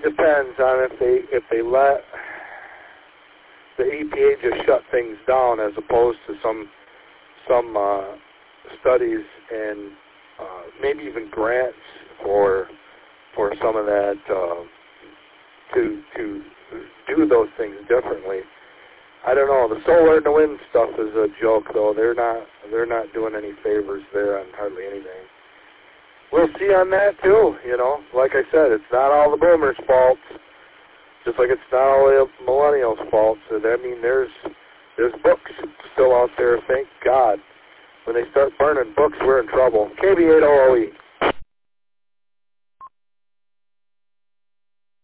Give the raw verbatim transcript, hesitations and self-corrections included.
it depends on if they if they let the E P A just shut things down as opposed to some some uh, studies and uh, maybe even grants for for some of that uh, to to do those things differently. I don't know. The solar and the wind stuff is a joke, though. They're not they're not doing any favors there on hardly anything. We'll see on that too. You know, like I said, it's not all the boomers' faults. Just like it's not all the millennials' faults. And I mean, there's there's books still out there. Thank God. When they start burning books, we're in trouble. K B eight O O E.